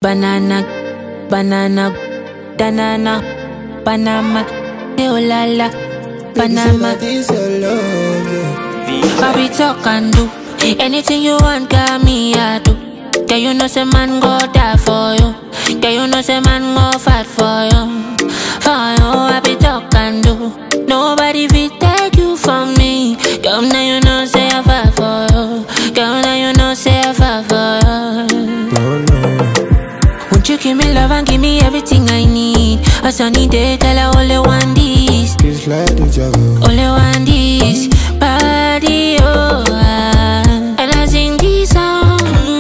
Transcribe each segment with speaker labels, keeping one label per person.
Speaker 1: banana, banana, banana, Panama, oh la la, Panama. I be talk and do anything you want, got me I do. Girl, you know say man go die for you. Girl, you know say man go fight for you. For you, I be talk and do. Nobody will take you from me. Girl, now you know say I fight for you. Girl, now you know say I fight for you.
Speaker 2: No, no.
Speaker 1: Won't you give me love and give me everything I need? A sunny day, tell her only one this.
Speaker 2: It's like the jungle.
Speaker 1: Only one this. Body, oh, and I sing this song.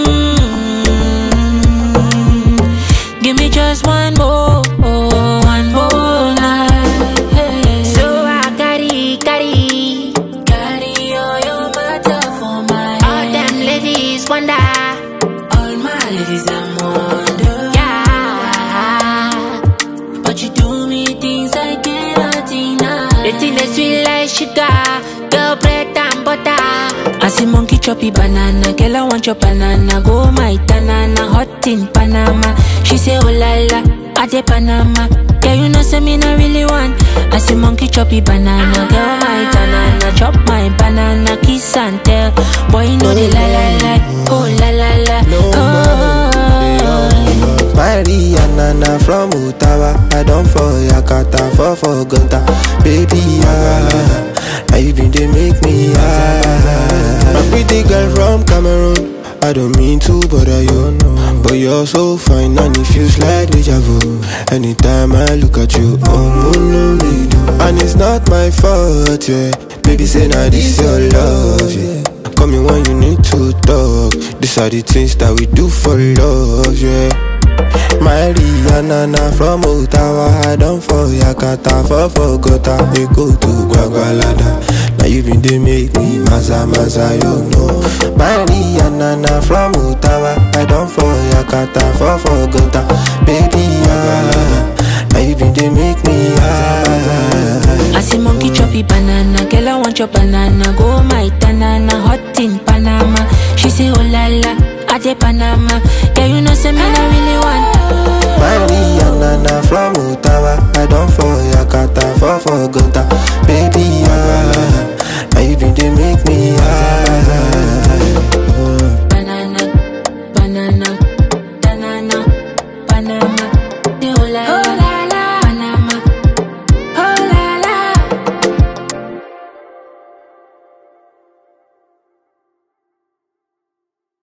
Speaker 1: Give me just one more, one more night. Hey. So I carry all your matter for my head. All them ladies wonder, all my ladies I'm wonder. Yeah, but you do me things I cannot deny. The thing that sweet like sugar, girl bread and butter. I see monkey choppy banana, girl I want your banana. Go my tanana, hot in Panama. She say oh la la, I de Panama. Yeah, you know say me not really want. I see monkey choppy banana, girl my tanana. Chop my banana, kiss and tell. Boy you know the la la la, oh la la la, oh.
Speaker 2: Mariana from Ottawa, I don't for Yakata, for Gunta. Baby, now you been they make me high. A pretty girl from Cameroon, I don't mean to bother you, but you're so fine and it feels like deja vu. Anytime I look at you, oh no, me do. And it's not my fault, yeah. Baby say now this your love, yeah. Call me when you need to talk. These are the things that we do for love, yeah. Mariana from Ottawa, I don't for Yakata, for Gota. We go to Guagualada. Now you been they make me maza, you know. Mariana from Ottawa, I don't for Yakata, for Gota. Baby, now you been they make me high.
Speaker 1: I see monkey choppy banana, girl I want your banana. Go my tanana, hot in Panama. She say oh la la, I de Panama. Yeah, you know say me not really want.
Speaker 2: Mariana from Ottawa, I don't for